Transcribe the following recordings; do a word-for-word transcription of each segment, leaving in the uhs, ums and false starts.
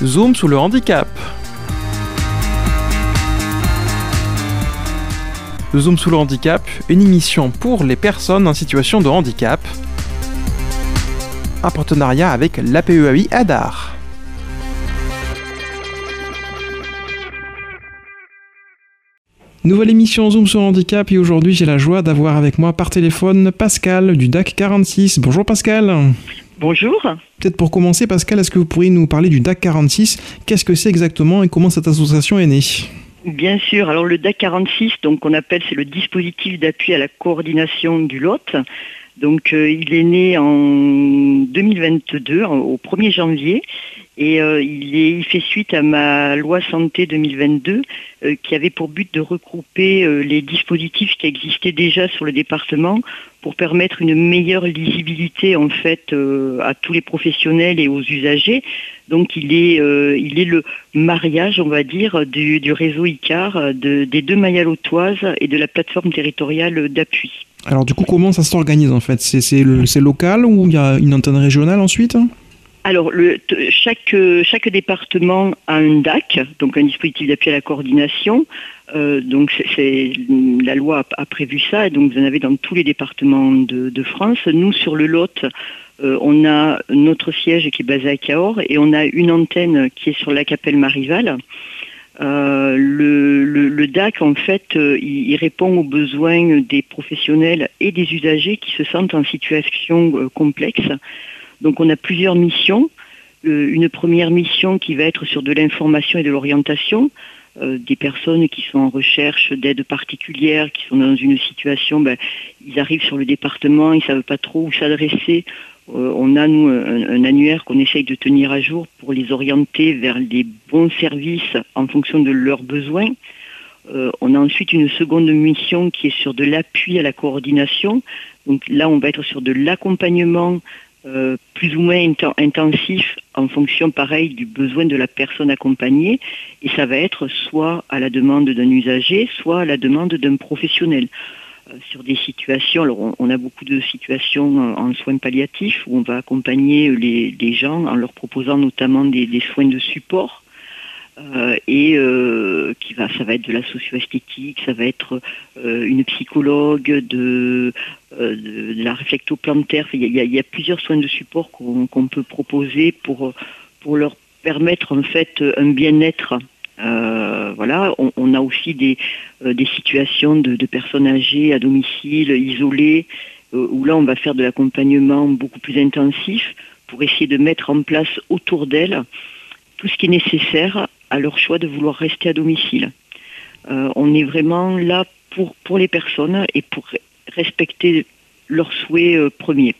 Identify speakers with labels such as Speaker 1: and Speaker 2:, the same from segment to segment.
Speaker 1: Zoom sur le handicap. Zoom sur le handicap, une émission pour les personnes en situation de handicap, en partenariat avec l'A P E A I Hadar. Nouvelle émission Zoom sur le handicap et aujourd'hui j'ai la joie d'avoir avec moi par téléphone Pascal du D A C quarante-six. Bonjour Pascal.
Speaker 2: Bonjour.
Speaker 1: Peut-être pour commencer Pascal, est-ce que vous pourriez nous parler du D A C quarante-six? Qu'est-ce que c'est exactement et comment cette association est née?
Speaker 2: Bien sûr, alors le D A C quarante-six, donc qu'on appelle, c'est le dispositif d'appui à la coordination du Lot. Donc euh, il est né en deux mille vingt-deux, au premier janvier, et euh, il, est, il fait suite à ma loi santé deux mille vingt-deux euh, qui avait pour but de regrouper euh, les dispositifs qui existaient déjà sur le département pour permettre une meilleure lisibilité en fait euh, à tous les professionnels et aux usagers. Donc il est, euh, il est le mariage, on va dire, du, du réseau ICAR, de, des deux mailles lotoises et de la plateforme territoriale d'appui.
Speaker 1: Alors du coup, comment ça s'organise en fait? C'est, c'est, le, c'est local ou il y a une antenne régionale ensuite?
Speaker 2: Alors, le, t- chaque, chaque département a un D A C, donc un dispositif d'appui à la coordination. Euh, donc, c'est, c'est, la loi a, a prévu ça, et donc vous en avez dans tous les départements de, de France. Nous, sur le Lot, euh, on a notre siège qui est basé à Cahors, et on a une antenne qui est sur la Capelle Marival. Euh, le, le, le D A C, en fait, euh, il, il répond aux besoins des professionnels et des usagers qui se sentent en situation euh, complexe. Donc on a plusieurs missions. Euh, une première mission qui va être sur de l'information et de l'orientation. Euh, des personnes qui sont en recherche d'aide particulière, qui sont dans une situation, ben, ils arrivent sur le département, ils ne savent pas trop où s'adresser. Euh, on a, nous, un, un annuaire qu'on essaye de tenir à jour pour les orienter vers les bons services en fonction de leurs besoins. Euh, on a ensuite une seconde mission qui est sur de l'appui à la coordination. Donc là, on va être sur de l'accompagnement Euh, plus ou moins int- intensif en fonction, pareil, du besoin de la personne accompagnée. Et ça va être soit à la demande d'un usager, soit à la demande d'un professionnel. Euh, sur des situations, alors on, on a beaucoup de situations en, en soins palliatifs où on va accompagner les, les gens en leur proposant notamment des, des soins de support. Euh, et euh, qui va, ça va être de la socio-esthétique, ça va être euh, une psychologue, de, euh, de, de la réflectoplantaire. Il y, a, il y a plusieurs soins de support qu'on, qu'on peut proposer pour, pour leur permettre en fait un bien-être. Euh, voilà, on, on a aussi des, euh, des situations de, de personnes âgées à domicile, isolées, euh, où là on va faire de l'accompagnement beaucoup plus intensif pour essayer de mettre en place autour d'elles tout ce qui est nécessaire à leur choix de vouloir rester à domicile. Euh, on est vraiment là pour, pour les personnes et pour respecter leurs souhaits euh, premiers.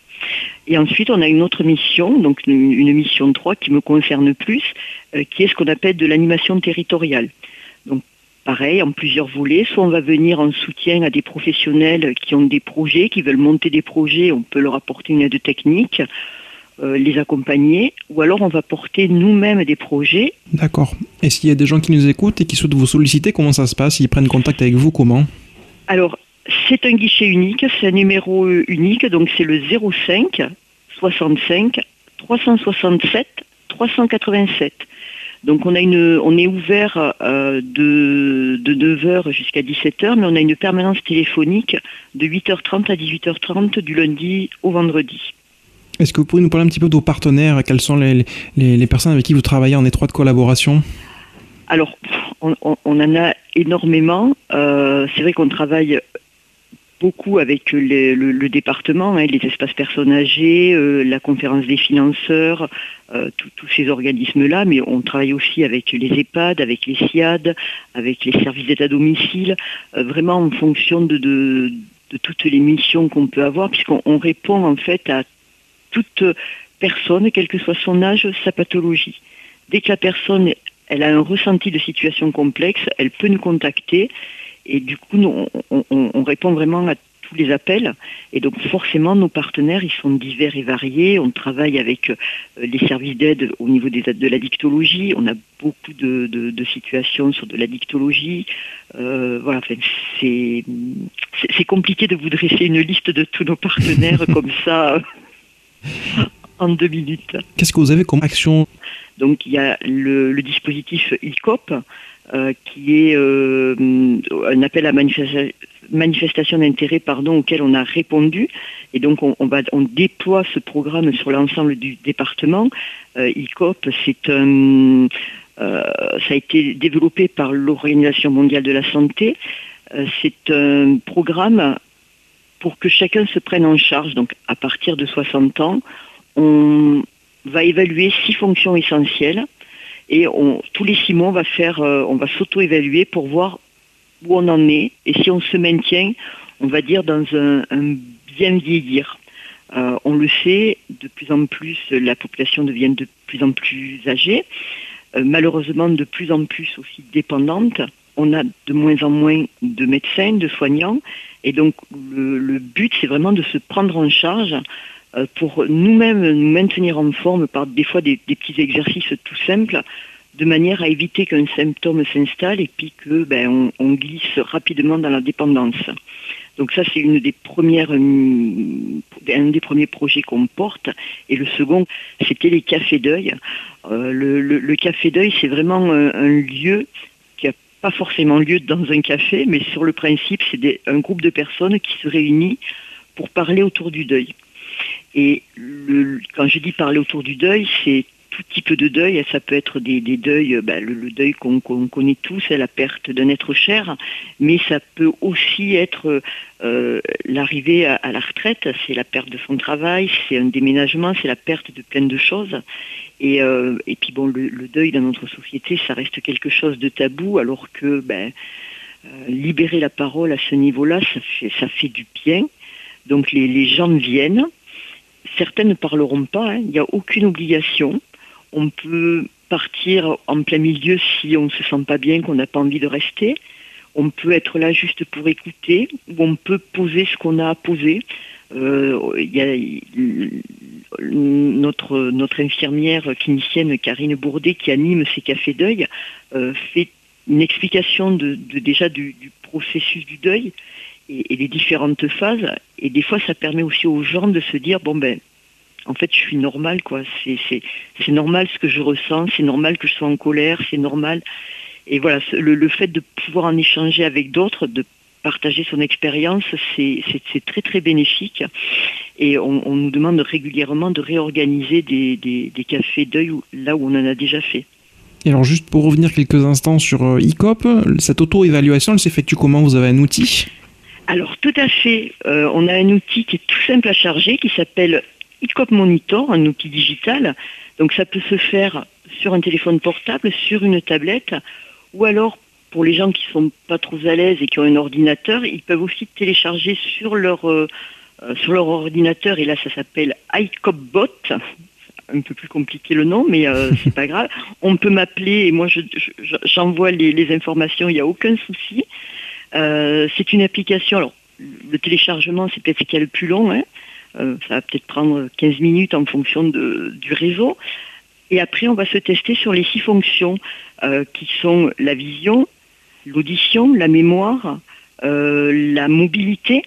Speaker 2: Et ensuite, on a une autre mission, donc une, une mission trois qui me concerne plus, euh, qui est ce qu'on appelle de l'animation territoriale. Donc, pareil, en plusieurs volets. Soit on va venir en soutien à des professionnels qui ont des projets, qui veulent monter des projets, on peut leur apporter une aide technique, Euh, les accompagner, ou alors on va porter nous-mêmes des projets.
Speaker 1: D'accord. Et s'il y a des gens qui nous écoutent et qui souhaitent vous solliciter, comment ça se passe? Ils prennent contact avec vous, comment?
Speaker 2: Alors, c'est un guichet unique, c'est un numéro unique, donc c'est le zéro cinq soixante-cinq trois cent soixante-sept trois cent quatre-vingt-sept. Donc on, a une, on est ouvert euh, de, de neuf heures jusqu'à dix-sept heures, mais on a une permanence téléphonique de huit heures trente à dix-huit heures trente du lundi au vendredi.
Speaker 1: Est-ce que vous pourriez nous parler un petit peu de vos partenaires? Quelles sont les, les, les personnes avec qui vous travaillez en étroite collaboration?
Speaker 2: Alors, on, on, on en a énormément. Euh, c'est vrai qu'on travaille beaucoup avec les, le, le département, hein, les espaces personnes âgées, euh, la conférence des financeurs, euh, tous ces organismes-là, mais on travaille aussi avec les EHPAD, avec les SIAD, avec les services d'aide à domicile, euh, vraiment en fonction de, de, de toutes les missions qu'on peut avoir, puisqu'on on répond en fait à toute personne, quel que soit son âge, sa pathologie. Dès que la personne elle a un ressenti de situation complexe, elle peut nous contacter et du coup nous, on, on, on répond vraiment à tous les appels. Et donc forcément nos partenaires ils sont divers et variés. On travaille avec euh, les services d'aide au niveau des, de la dictologie. On a beaucoup de, de, de situations sur de la dictologie. Euh, voilà, enfin, c'est, c'est, c'est compliqué de vous dresser une liste de tous nos partenaires comme ça. en deux minutes.
Speaker 1: Qu'est-ce que vous avez comme action?
Speaker 2: Donc il y a le, le dispositif I C O P, euh, qui est euh, un appel à manifesta- manifestation d'intérêt pardon, auquel on a répondu. Et donc on, on, va, on déploie ce programme sur l'ensemble du département. Euh, I C O P, c'est un, euh, ça a été développé par l'Organisation mondiale de la santé. Euh, c'est un programme pour que chacun se prenne en charge. Donc à partir de soixante ans, on va évaluer six fonctions essentielles et on, tous les six mois on va faire, euh, on va s'auto-évaluer pour voir où on en est et si on se maintient, on va dire dans un, un bien vieillir. Euh, on le sait, de plus en plus la population devient de plus en plus âgée, euh, malheureusement de plus en plus aussi dépendante. On a de moins en moins de médecins, de soignants et donc le, le but c'est vraiment de se prendre en charge pour nous-mêmes nous maintenir en forme par des fois des, des petits exercices tout simples, de manière à éviter qu'un symptôme s'installe et puis que ben, on, on glisse rapidement dans la dépendance. Donc ça, c'est une des premières, un des premiers projets qu'on porte. Et le second, c'était les cafés deuil. Euh, le, le, le café deuil, c'est vraiment un, un lieu qui n'a pas forcément lieu dans un café, mais sur le principe, c'est des, un groupe de personnes qui se réunit pour parler autour du deuil. Et le, quand je dis parler autour du deuil, c'est tout type de deuil. Ça peut être des, des deuils, ben, le, le deuil qu'on, qu'on connaît tous, c'est la perte d'un être cher, mais ça peut aussi être euh, l'arrivée à, à la retraite, c'est la perte de son travail, c'est un déménagement, c'est la perte de plein de choses. Et, euh, et puis bon, le, le deuil dans notre société, ça reste quelque chose de tabou, alors que ben, euh, libérer la parole à ce niveau-là, ça fait, ça fait du bien. Donc les, les gens viennent. Certains ne parleront pas, hein. Il n'y a aucune obligation. On peut partir en plein milieu si on ne se sent pas bien, qu'on n'a pas envie de rester. On peut être là juste pour écouter, ou on peut poser ce qu'on a à poser. Euh, y a, y, notre, notre infirmière clinicienne Karine Bourdet, qui anime ces cafés deuil, euh, fait une explication de, de, déjà du, du processus du deuil, et, et les différentes phases. Et des fois, ça permet aussi aux gens de se dire, bon ben, en fait, je suis normal, quoi. C'est, c'est, c'est normal ce que je ressens, c'est normal que je sois en colère, c'est normal. Et voilà, le, le fait de pouvoir en échanger avec d'autres, de partager son expérience, c'est, c'est, c'est très très bénéfique. Et on, on nous demande régulièrement de réorganiser des, des, des cafés deuil là où on en a déjà fait.
Speaker 1: Et alors juste pour revenir quelques instants sur euh, I C O P, cette auto-évaluation, elle s'effectue comment? Vous avez un outil?
Speaker 2: Alors tout à fait, euh, on a un outil qui est tout simple à charger, qui s'appelle I C O P Monitor, un outil digital. Donc ça peut se faire sur un téléphone portable, sur une tablette, ou alors pour les gens qui sont pas trop à l'aise et qui ont un ordinateur, ils peuvent aussi télécharger sur leur euh, sur leur ordinateur, et là ça s'appelle I C O P Bot. Un peu plus compliqué le nom, mais euh, c'est pas grave. On peut m'appeler et moi je, je, j'envoie les, les informations, il n'y a aucun souci. Euh, c'est une application, alors le téléchargement c'est peut-être ce qu'il y a le plus long, hein. Euh, ça va peut-être prendre quinze minutes en fonction de, du réseau. Et après on va se tester sur les six fonctions euh, qui sont la vision, l'audition, la mémoire, euh, la mobilité,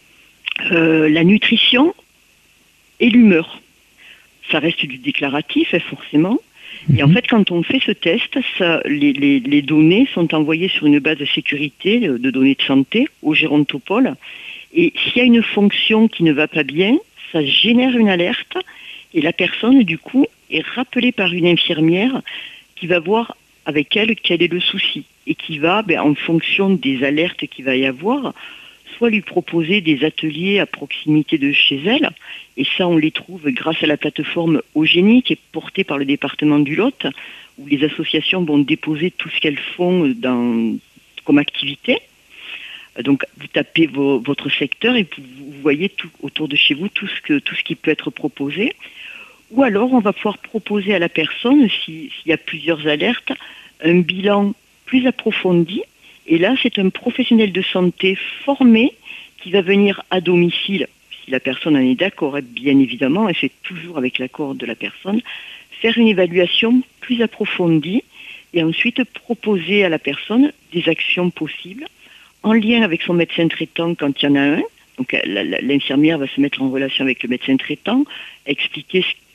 Speaker 2: euh, la nutrition et l'humeur. Ça reste du déclaratif, hein, forcément. Et en fait, quand on fait ce test, ça, les, les, les données sont envoyées sur une base de sécurité de données de santé au gérontopole. Et s'il y a une fonction qui ne va pas bien, ça génère une alerte. Et la personne, du coup, est rappelée par une infirmière qui va voir avec elle quel est le souci. Et qui va, ben, en fonction des alertes qu'il va y avoir, soit lui proposer des ateliers à proximité de chez elle. Et ça, on les trouve grâce à la plateforme Eugénie, qui est portée par le département du Lot, où les associations vont déposer tout ce qu'elles font dans, comme activité. Donc, vous tapez vos, votre secteur et vous, vous voyez tout, autour de chez vous tout ce, que, tout ce qui peut être proposé. Ou alors, on va pouvoir proposer à la personne, si, s'il y a plusieurs alertes, un bilan plus approfondi. Et là, c'est un professionnel de santé formé qui va venir à domicile, si la personne en est d'accord, bien évidemment, et c'est toujours avec l'accord de la personne, faire une évaluation plus approfondie et ensuite proposer à la personne des actions possibles en lien avec son médecin traitant quand il y en a un. Donc l'infirmière va se mettre en relation avec le médecin traitant, expliquer ce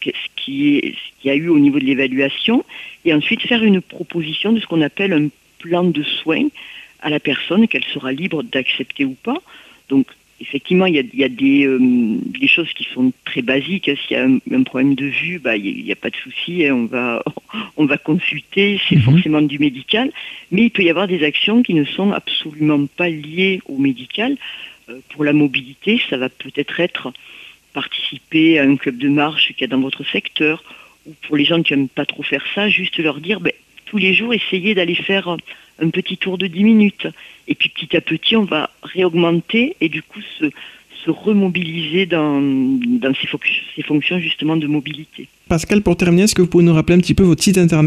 Speaker 2: ce qui est, ce qu'il y a eu au niveau de l'évaluation, et ensuite faire une proposition de ce qu'on appelle un plan de soins à la personne qu'elle sera libre d'accepter ou pas. Donc effectivement, il y a, il y a des, euh, des choses qui sont très basiques. S'il y a un, un problème de vue, bah, il n'y a, a pas de souci, hein, on va, on va consulter, c'est mmh. forcément du médical. Mais il peut y avoir des actions qui ne sont absolument pas liées au médical. Euh, pour la mobilité, ça va peut-être être participer à un club de marche qu'il y a dans votre secteur, ou pour les gens qui n'aiment pas trop faire ça, juste leur dire, ben, tous les jours, essayez d'aller faire un petit tour de dix minutes. Et puis petit à petit, on va réaugmenter et du coup se, se remobiliser dans, dans ces, fo- ces fonctions justement de mobilité.
Speaker 1: Pascal, pour terminer, est-ce que vous pouvez nous rappeler un petit peu votre site internet ?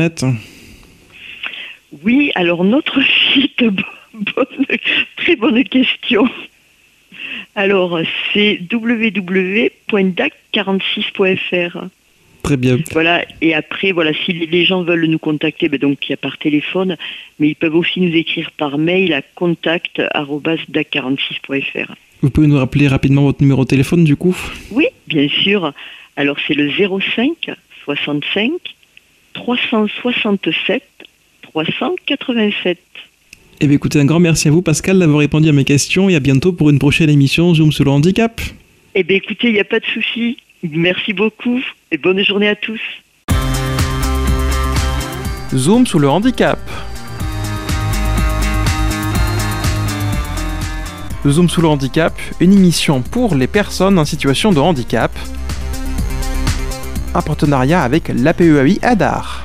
Speaker 2: Oui, alors notre site, bonne, très bonne question. Alors, c'est w w w point d a c quarante-six point f r.
Speaker 1: Très bien.
Speaker 2: Voilà, et après, voilà, si les gens veulent nous contacter, ben donc il y a par téléphone, mais ils peuvent aussi nous écrire par mail à contact arobase d a c quarante-six point f r.
Speaker 1: Vous pouvez nous rappeler rapidement votre numéro de téléphone du coup ?
Speaker 2: Oui, bien sûr. Alors c'est le zéro cinq soixante-cinq trois cent soixante-sept trois cent quatre-vingt-sept.
Speaker 1: Eh bien écoutez, un grand merci à vous Pascal d'avoir répondu à mes questions et à bientôt pour une prochaine émission Zoom sur le handicap.
Speaker 2: Eh bien écoutez, il n'y a pas de souci. Merci beaucoup et bonne journée à tous.
Speaker 1: Zoom sur le handicap. Zoom sur le handicap, une émission pour les personnes en situation de handicap. Un partenariat avec l'A P E A I Adar.